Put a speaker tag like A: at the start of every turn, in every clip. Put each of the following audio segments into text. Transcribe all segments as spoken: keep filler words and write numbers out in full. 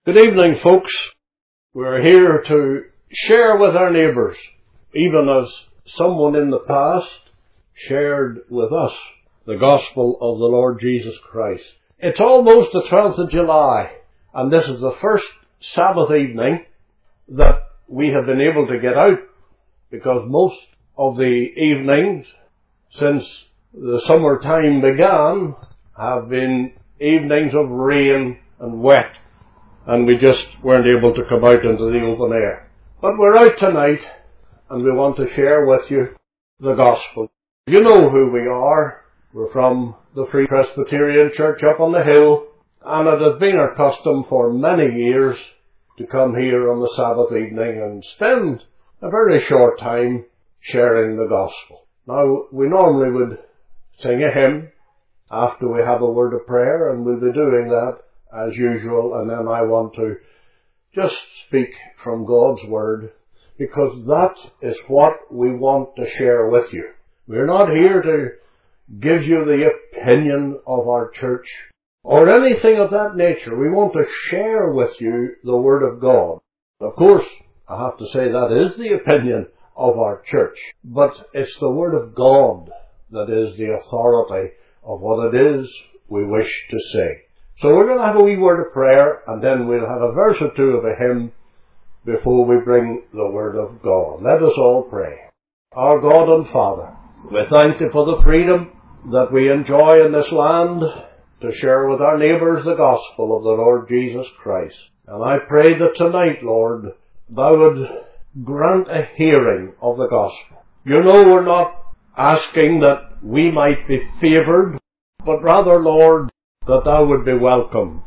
A: Good evening, folks. We're here to share with our neighbours, even as someone in the past shared with us the gospel of the Lord Jesus Christ. It's almost the twelfth of July, and this is the first Sabbath evening that we have been able to get out, because most of the evenings since the summertime began have been evenings of rain and wet, and we just weren't able to come out into the open air. But we're out tonight, and we want to share with you the gospel. You know who we are. We're from the Free Presbyterian Church up on the hill, and it has been our custom for many years to come here on the Sabbath evening and spend a very short time sharing the gospel. Now, we normally would sing a hymn after we have a word of prayer, and we'll be doing that as usual, and then I want to just speak from God's Word, because that is what we want to share with you. We're not here to give you the opinion of our church or anything of that nature. We want to share with you the Word of God. Of course, I have to say that is the opinion of our church, but it's the Word of God that is the authority of what it is we wish to say. So we're going to have a wee word of prayer, and then we'll have a verse or two of a hymn before we bring the Word of God. Let us all pray. Our God and Father, we thank you for the freedom that we enjoy in this land to share with our neighbours the gospel of the Lord Jesus Christ. And I pray that tonight, Lord, thou would grant a hearing of the gospel. You know we're not asking that we might be favoured, but rather, Lord, that thou would be welcomed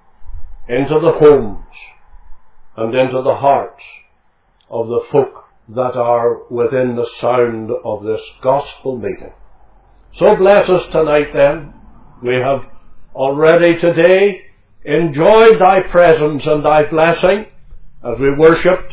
A: into the homes and into the hearts of the folk that are within the sound of this gospel meeting. So bless us tonight then. We have already today enjoyed thy presence and thy blessing as we worshipped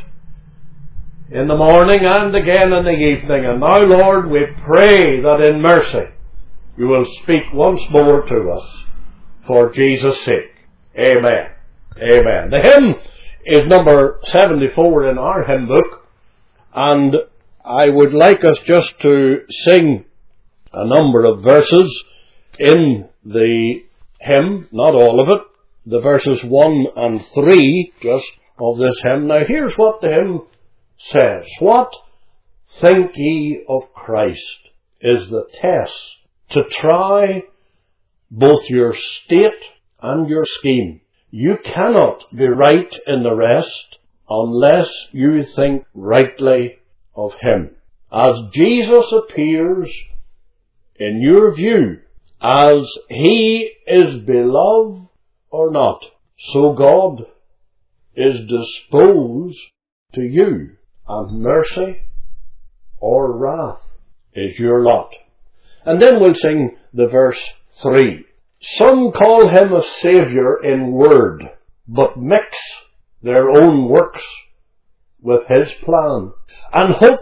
A: in the morning and again in the evening. And now, Lord, we pray that in mercy you will speak once more to us for Jesus' sake. Amen. Amen. The hymn is number seventy-four in our hymn book, and I would like us just to sing a number of verses in the hymn, not all of it, the verses one and three just of this hymn. Now here's what the hymn says. What think ye of Christ is the test to try both your state and your scheme. You cannot be right in the rest unless you think rightly of Him. As Jesus appears in your view, as He is beloved or not, so God is disposed to you, and mercy or wrath is your lot. And then we'll sing the verse three. Some call him a saviour in word, but mix their own works with his plan, and hope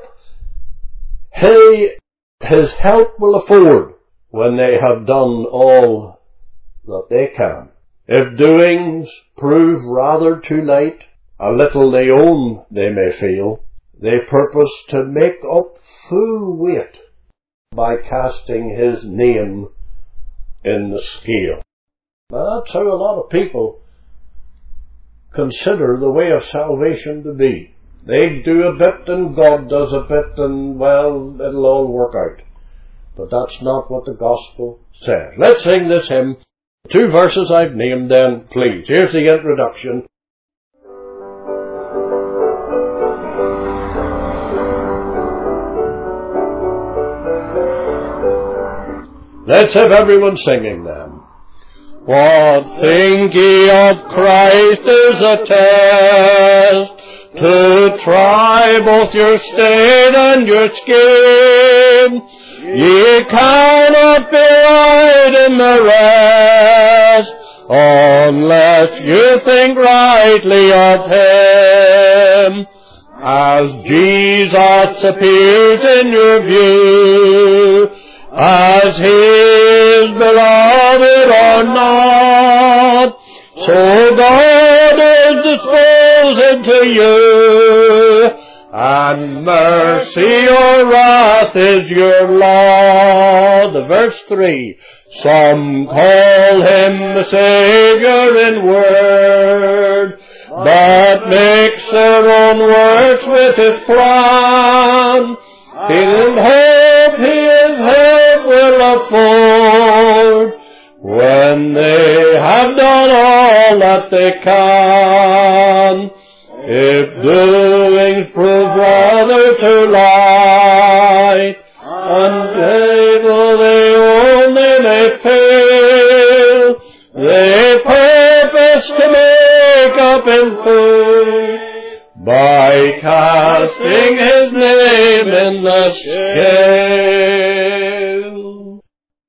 A: he his help will afford when they have done all that they can. If doings prove rather too late, a little they own they may feel, they purpose to make up full weight by casting his name in the scale. Now that's how a lot of people consider the way of salvation to be. They do a bit and God does a bit, and well, it'll all work out. But that's not what the gospel says. Let's sing this hymn. Two verses I've named then, please. Here's the introduction. Let's have everyone singing them. What think ye of Christ is a test to try both your state and your scheme. Ye cannot be right in the rest unless you think rightly of Him. As Jesus appears in your view, as He is beloved or not, so God is exalted to you, and mercy or wrath is your law. Verse three. Some call him the Saviour in word, but mix their own works with his plan. In hope his help will afford, when they have done all that they can. If doings prove rather to lie, unable they only may fail, they purpose to make up in full, by casting his name in the scale.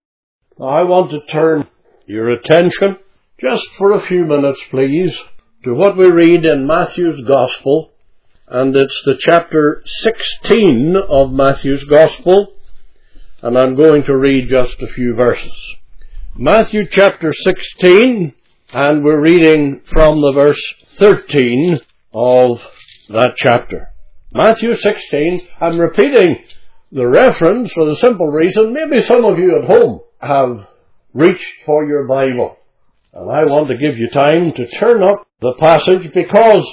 A: I want to turn your attention, just for a few minutes please, to what we read in Matthew's Gospel, and it's the chapter sixteen of Matthew's Gospel, and I'm going to read just a few verses. Matthew chapter sixteen, and we're reading from the verse thirteen of that chapter. Matthew sixteen, I'm repeating the reference for the simple reason, maybe some of you at home have reached for your Bible, and I want to give you time to turn up the passage, because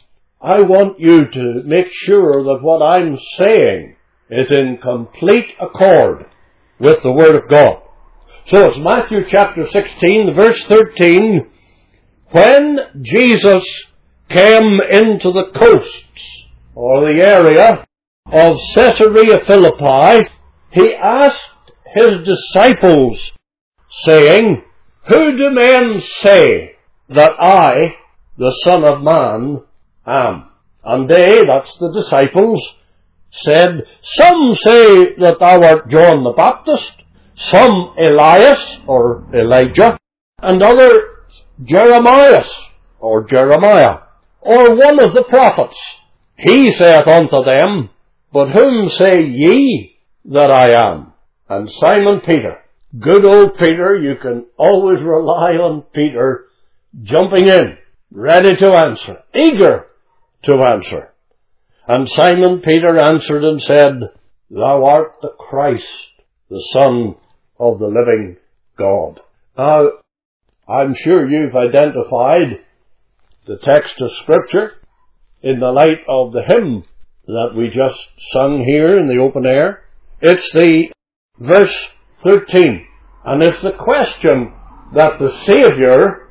A: I want you to make sure that what I'm saying is in complete accord with the Word of God. So it's Matthew chapter sixteen, verse thirteen. When Jesus came into the coasts, or the area of Caesarea Philippi, he asked his disciples, saying, Who do men say that I, the Son of Man, am? And they, that's the disciples, said, Some say that thou art John the Baptist, some Elias, or Elijah, and others Jeremias, or Jeremiah, or one of the prophets. He saith unto them, But whom say ye that I am? And Simon Peter, good old Peter, you can always rely on Peter, jumping in, ready to answer, eager to answer. And Simon Peter answered and said, Thou art the Christ, the Son of the living God. Now, I'm sure you've identified the text of Scripture in the light of the hymn that we just sung here in the open air. It's the verse thirteen, and it's the question that the Saviour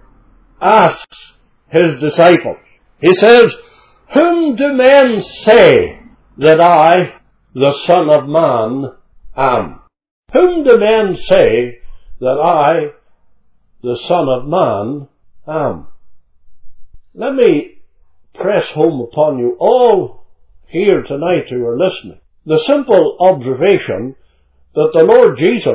A: asks his disciples. He says, Whom do men say that I, the Son of Man, am? Whom do men say that I, the Son of Man, am? Let me press home upon you all here tonight who are listening the simple observation that the Lord Jesus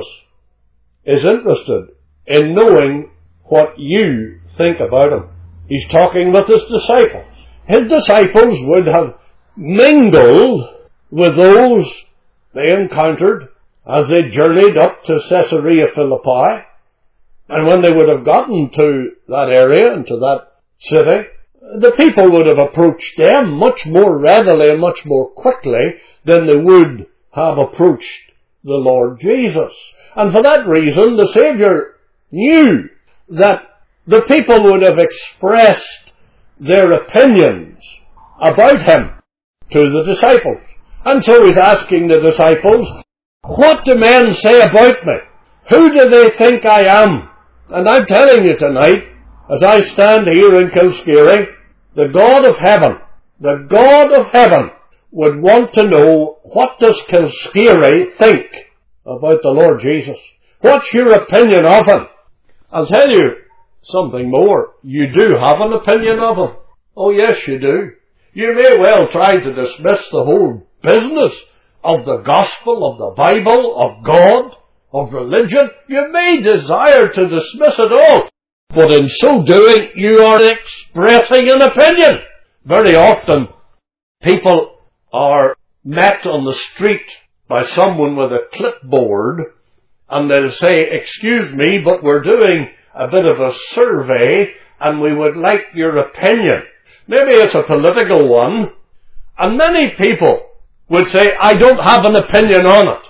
A: is interested in knowing what you think about him. He's talking with his disciples. His disciples would have mingled with those they encountered as they journeyed up to Caesarea Philippi, and when they would have gotten to that area and to that city, the people would have approached them much more readily and much more quickly than they would have approached the Lord Jesus. And for that reason, the Saviour knew that the people would have expressed their opinions about him to the disciples. And so he's asking the disciples, What do men say about me? Who do they think I am? And I'm telling you tonight, as I stand here in Kilskeery, the God of heaven, the God of heaven would want to know, what does Kilskeery think about the Lord Jesus? What's your opinion of him? I'll tell you something more. You do have an opinion of him. Oh yes, you do. You may well try to dismiss the whole business of the gospel, of the Bible, of God, of religion. You may desire to dismiss it all. But in so doing, you are expressing an opinion. Very often, people are met on the street by someone with a clipboard, and they'll say, Excuse me, but we're doing a bit of a survey, and we would like your opinion. Maybe it's a political one. And many people would say, I don't have an opinion on it.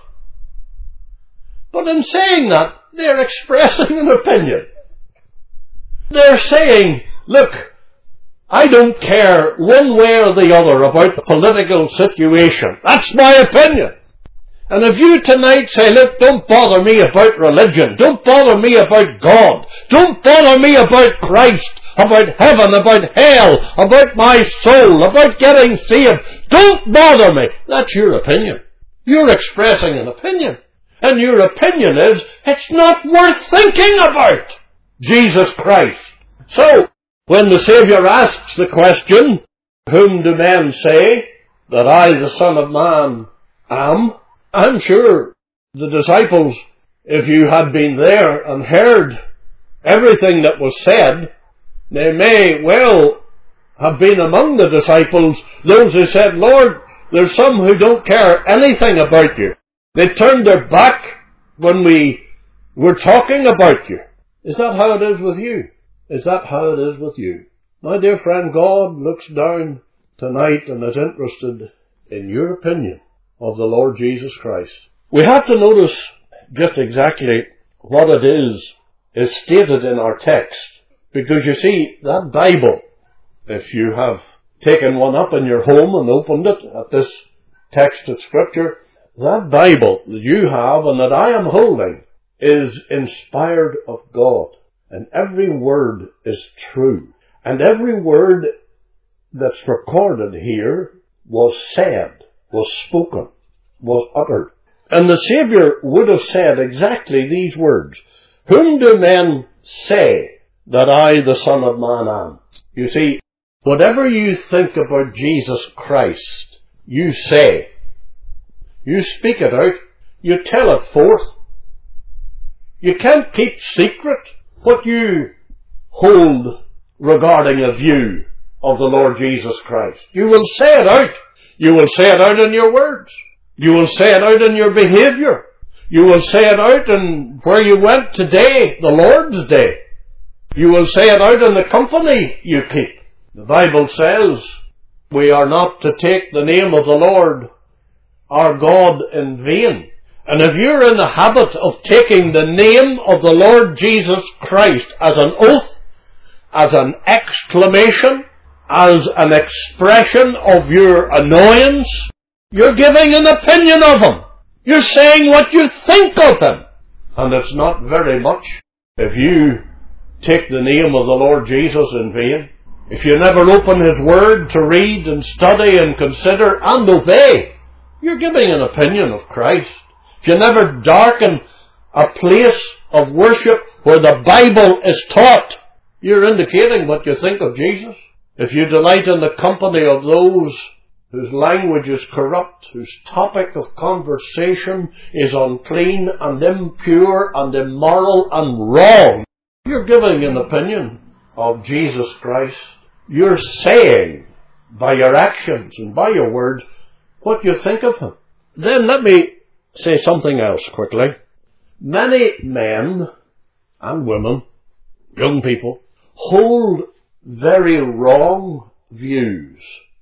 A: But in saying that, they're expressing an opinion. They're saying, look, I don't care one way or the other about the political situation. That's my opinion. And if you tonight say, look, don't bother me about religion, don't bother me about God, don't bother me about Christ, about heaven, about hell, about my soul, about getting saved, don't bother me. That's your opinion. You're expressing an opinion. And your opinion is, it's not worth thinking about Jesus Christ. So, when the Saviour asks the question, whom do men say that I, the Son of Man, am? I'm sure the disciples, if you had been there and heard everything that was said, they may well have been among the disciples those who said, Lord, there's some who don't care anything about you. They turned their back when we were talking about you. Is that how it is with you? Is that how it is with you? My dear friend, God looks down tonight and is interested in your opinion of the Lord Jesus Christ. We have to notice just exactly what it is is stated in our text. Because you see, that Bible, if you have taken one up in your home and opened it at this text of Scripture, that Bible that you have and that I am holding is inspired of God. And every word is true. And every word that's recorded here was said, was spoken, was uttered. And the Saviour would have said exactly these words. Whom do men say that I, the Son of Man, am? You see, whatever you think about Jesus Christ, you say. You speak it out. You tell it forth. You can't keep secret what you hold regarding a view of the Lord Jesus Christ. You will say it out. You will say it out in your words. You will say it out in your behaviour. You will say it out in where you went today, the Lord's Day. You will say it out in the company you keep. The Bible says we are not to take the name of the Lord our God in vain. And if you're in the habit of taking the name of the Lord Jesus Christ as an oath, as an exclamation, as an expression of your annoyance, you're giving an opinion of Him. You're saying what you think of Him. And it's not very much if you take the name of the Lord Jesus in vain. If you never open His Word to read and study and consider and obey, you're giving an opinion of Christ. If you never darken a place of worship where the Bible is taught, you're indicating what you think of Jesus. If you delight in the company of those whose language is corrupt, whose topic of conversation is unclean and impure and immoral and wrong, you're giving an opinion of Jesus Christ. You're saying by your actions and by your words what you think of Him. Then let me say something else quickly. Many men and women, young people, hold very wrong views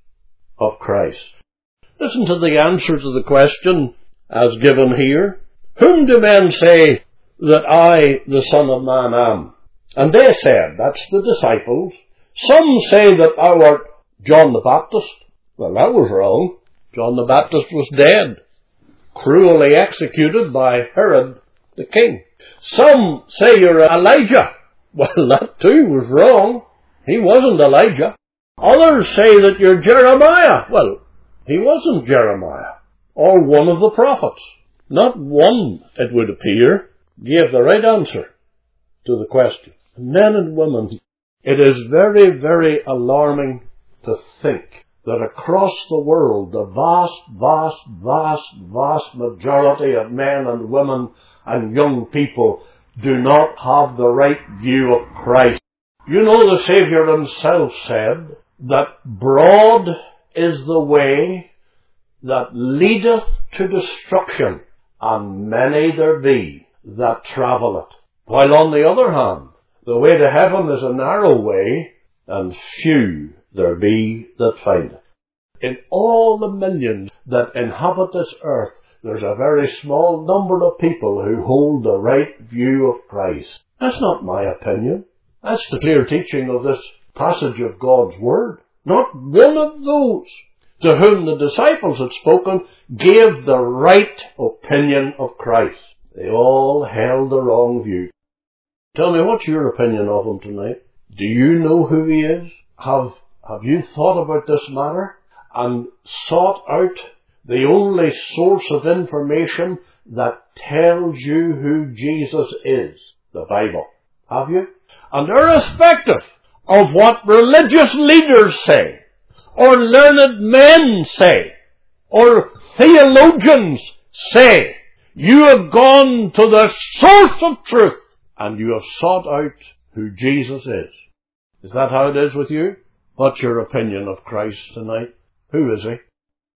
A: of Christ. Listen to the answer to the question as given here. Whom do men say that I, the Son of Man, am? And they said, that's the disciples, some say that thou art John the Baptist. Well, that was wrong. John the Baptist was dead, cruelly executed by Herod the king. Some say you're Elijah. Well, that too was wrong. He wasn't Elijah. Others say that you're Jeremiah. Well, he wasn't Jeremiah, or one of the prophets. Not one, it would appear, gave the right answer to the question. Men and women, it is very, very alarming to think that across the world, the vast, vast, vast, vast majority of men and women and young people do not have the right view of Christ. You know, the Saviour Himself said that broad is the way that leadeth to destruction, and many there be that travel it. While on the other hand, the way to heaven is a narrow way, and few there be that find it. In all the millions that inhabit this earth, there's a very small number of people who hold the right view of Christ. That's not my opinion. That's the clear teaching of this passage of God's Word. Not one of those to whom the disciples had spoken gave the right opinion of Christ. They all held the wrong view. Tell me, what's your opinion of him tonight? Do you know who he is? Have, have you thought about this matter and sought out the only source of information that tells you who Jesus is? The Bible. Have you? And irrespective of what religious leaders say, or learned men say, or theologians say, you have gone to the source of truth, and you have sought out who Jesus is. Is that how it is with you? What's your opinion of Christ tonight? Who is he?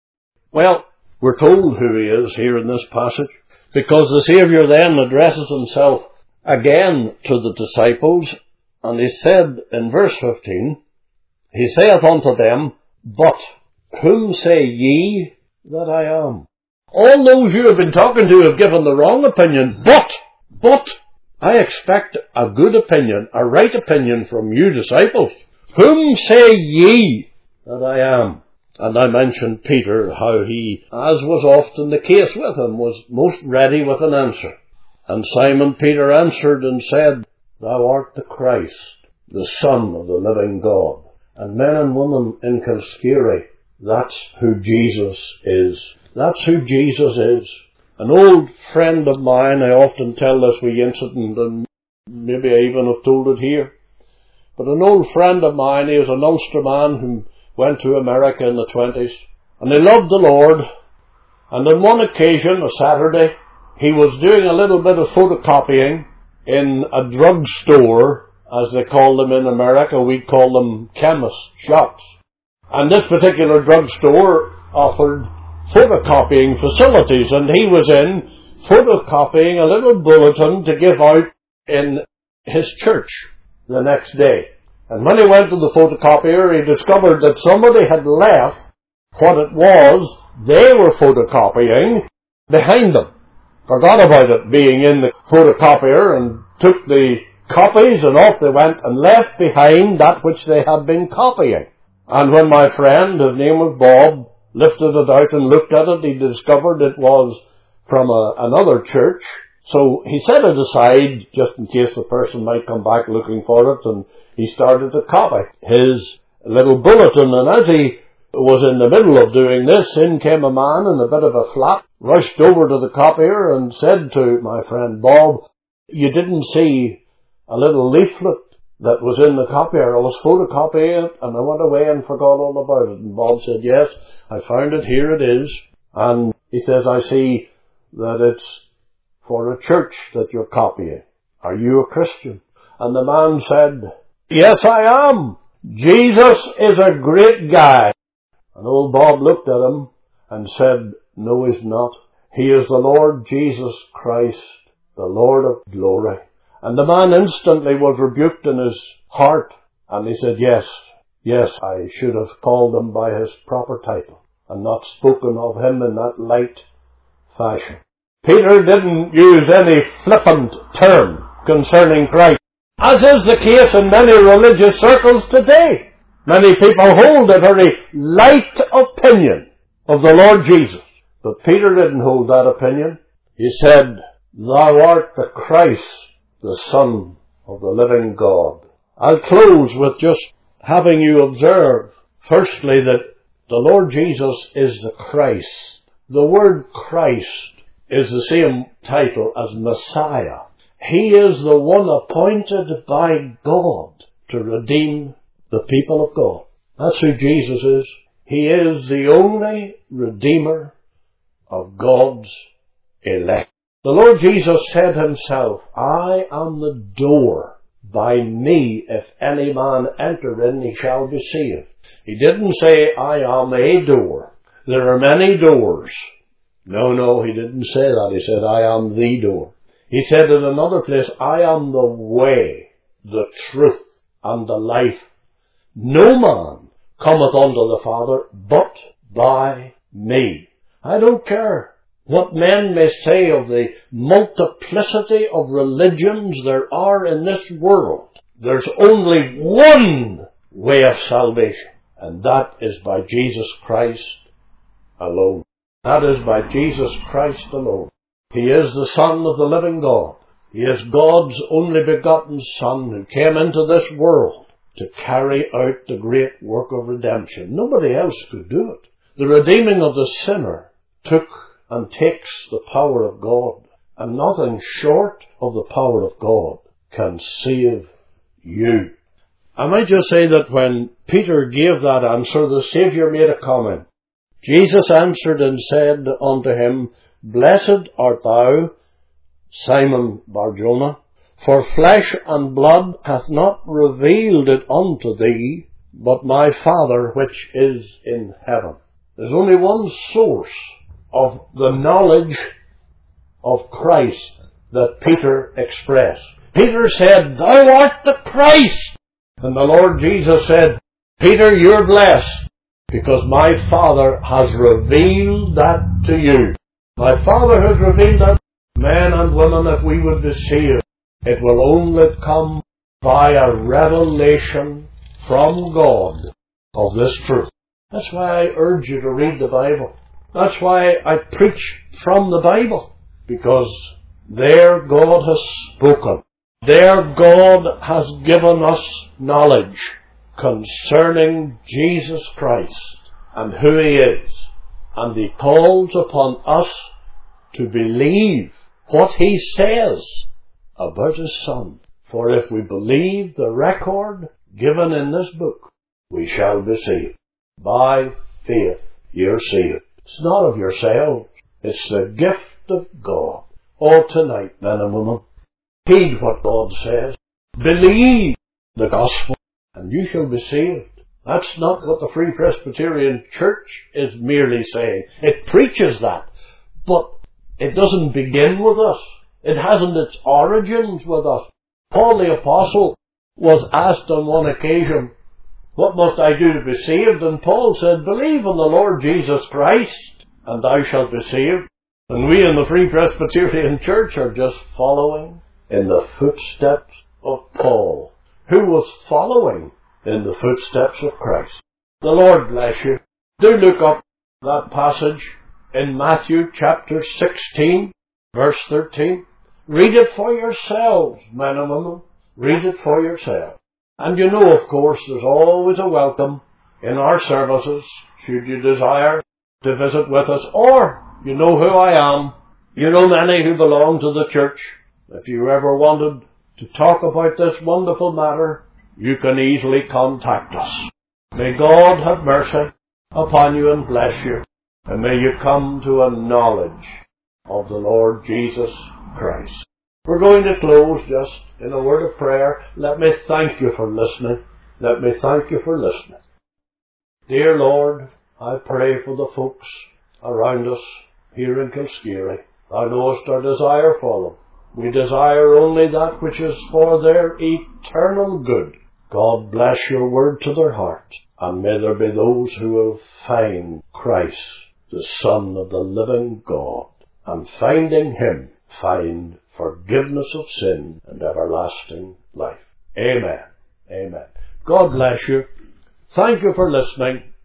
A: Well, we're told who he is here in this passage, because the Saviour then addresses himself again to the disciples, and he said in verse fifteen, he saith unto them, But whom say ye that I am? All those you have been talking to have given the wrong opinion, but, but, I expect a good opinion, a right opinion from you disciples. Whom say ye that I am? And I mentioned Peter, how he, as was often the case with him, was most ready with an answer. And Simon Peter answered and said, Thou art the Christ, the Son of the living God. And men and women in Kilskeery, that's who Jesus is. That's who Jesus is. An old friend of mine, I often tell this wee incident, and maybe I even have told it here. But an old friend of mine, he was an Ulster man who went to America in the twenties, and he loved the Lord. And on one occasion, a Saturday, he was doing a little bit of photocopying in a drugstore, as they call them in America. We call them chemist shops. And this particular drugstore offered photocopying facilities, and he was in photocopying a little bulletin to give out in his church the next day. And when he went to the photocopier, he discovered that somebody had left what it was they were photocopying behind them. Forgot about it being in the photocopier and took the copies, and off they went and left behind that which they had been copying. And when my friend, his name was Bob, lifted it out and looked at it, he discovered it was from a, another church. So he set it aside just in case the person might come back looking for it, and he started to copy his little bulletin. And as he was in the middle of doing this, in came a man in a bit of a flap, rushed over to the copier and said to my friend Bob, You didn't see a little leaflet that was in the copier? I was photocopying it, and I went away and forgot all about it. And Bob said, Yes, I found it, here it is. And he says, I see that it's for a church that you're copying. Are you a Christian? And the man said, Yes, I am. Jesus is a great guy. And old Bob looked at him and said, No, he's not. He is the Lord Jesus Christ, the Lord of glory. And the man instantly was rebuked in his heart, and he said, Yes, yes, I should have called him by his proper title, and not spoken of him in that light fashion. Peter didn't use any flippant term concerning Christ, as is the case in many religious circles today. Many people hold a very light opinion of the Lord Jesus. But Peter didn't hold that opinion. He said, Thou art the Christ, the Son of the living God. I'll close with just having you observe, firstly, that the Lord Jesus is the Christ. The word Christ is the same title as Messiah. He is the one appointed by God to redeem the people of God. That's who Jesus is. He is the only Redeemer of God's elect. The Lord Jesus said himself, I am the door. By me, if any man enter in, he shall be saved. He didn't say, I am a door. There are many doors. No, no, he didn't say that. He said, I am the door. He said in another place, I am the way, the truth, and the life. No man cometh unto the Father but by me. I don't care what men may say of the multiplicity of religions there are in this world. There's only one way of salvation, and that is by Jesus Christ alone. That is by Jesus Christ alone. He is the Son of the living God. He is God's only begotten Son who came into this world to carry out the great work of redemption. Nobody else could do it. The redeeming of the sinner took and takes the power of God, and nothing short of the power of God can save you. I might just say that when Peter gave that answer, the Saviour made a comment. Jesus answered and said unto him, Blessed art thou, Simon Bar-Jonah, for flesh and blood hath not revealed it unto thee, but my Father which is in heaven. There's only one source of the knowledge of Christ that Peter expressed. Peter said, Thou art the Christ. And the Lord Jesus said, Peter, you're blessed, because my Father has revealed that to you. My Father has revealed that. Men and women, if we would be saved, it will only come by a revelation from God of this truth. That's why I urge you to read the Bible. That's why I preach from the Bible. Because there God has spoken. There God has given us knowledge concerning Jesus Christ and who He is. And He calls upon us to believe what He says about His Son. For if we believe the record given in this book, we shall be saved. By faith you're saved. It's not of yourselves. It's the gift of God. Oh, tonight, men and women, heed what God says. Believe the gospel, and you shall be saved. That's not what the Free Presbyterian Church is merely saying. It preaches that, but it doesn't begin with us. It hasn't its origins with us. Paul the Apostle was asked on one occasion, What must I do to be saved? And Paul said, Believe in the Lord Jesus Christ, and thou shalt be saved. And we in the Free Presbyterian Church are just following in the footsteps of Paul, who was following in the footsteps of Christ. The Lord bless you. Do look up that passage in Matthew chapter sixteen, verse thirteen. Read it for yourselves, men and women. Read it for yourselves. And you know, of course, there's always a welcome in our services, should you desire to visit with us, or you know who I am. You know many who belong to the church. If you ever wanted to talk about this wonderful matter, you can easily contact us. May God have mercy upon you and bless you, and may you come to a knowledge of the Lord Jesus Christ. We're going to close just in a word of prayer. Let me thank you for listening. Let me thank you for listening. Dear Lord, I pray for the folks around us here in Kilskeery. Thou knowest our desire for them. We desire only that which is for their eternal good. God bless your word to their hearts, and may there be those who will find Christ, the Son of the living God, and finding Him, find forgiveness of sin and everlasting life. Amen. Amen. God bless you. Thank you for listening.